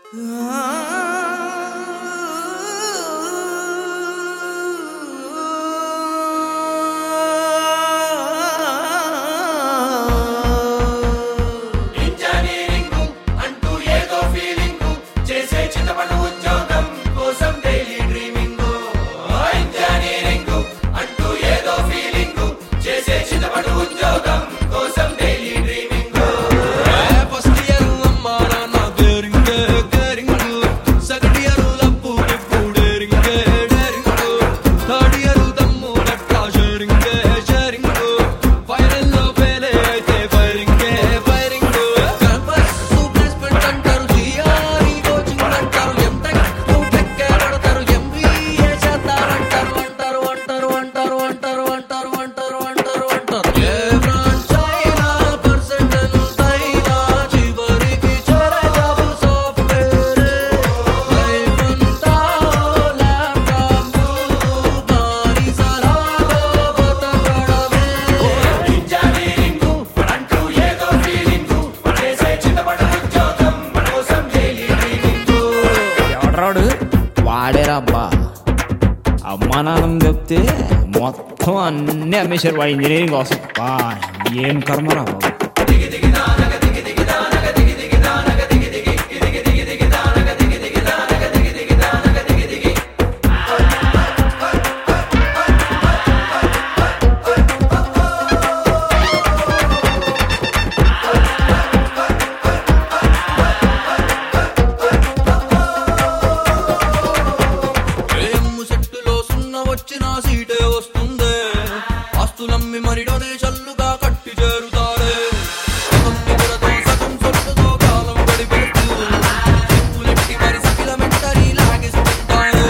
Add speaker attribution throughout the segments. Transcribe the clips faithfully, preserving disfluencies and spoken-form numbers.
Speaker 1: వాడేరాబ్బా అమ్మా నాన్న చెప్తే మొత్తం అన్నీ అమ్మేశారు వాడు ఇంజనీరింగ్ కోసం. ఏం కర్మరా బాబు.
Speaker 2: వచ్చిన సీటే వస్తుంది ఆస్తులమ్మి మరి డొనేషన్లుగా కట్టి చేరుతాడే సగం సొట్టుతో కాలం గడిపేస్తూ చెప్పులెట్టి మరి సకిలమెంటరీ లాగేస్తుంటాడే.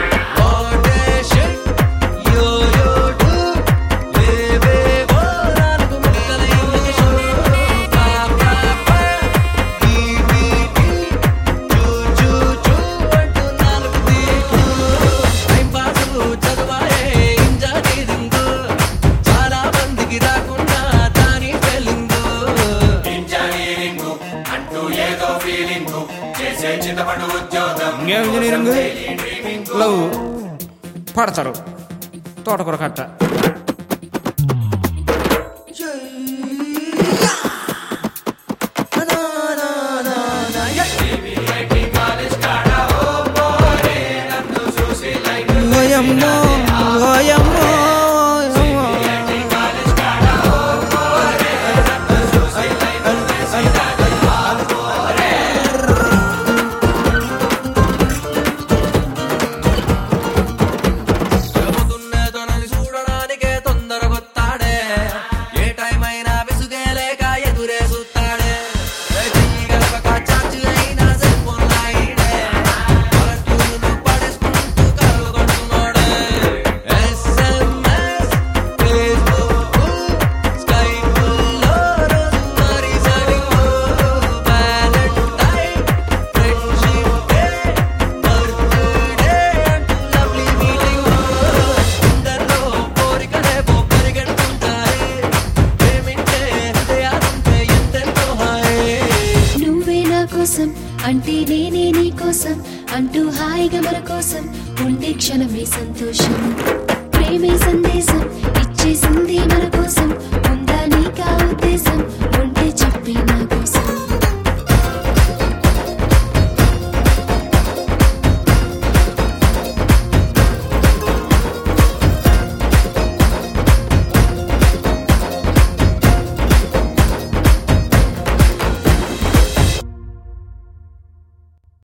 Speaker 1: ఇంకేం ఇంజనీరింగ్ లవ్ పడతారు తోటకూర కట్ట.
Speaker 3: అంటే నేనే నీ కోసం అంటూ హాయిగా మన కోసం ఉండే క్షణమే సంతోషం. ప్రేమే సందేశం ఇచ్చేసింది మన కోసం. ఉందా నీకా ఉద్దేశం ఉంటే చెప్పే నా కోసం.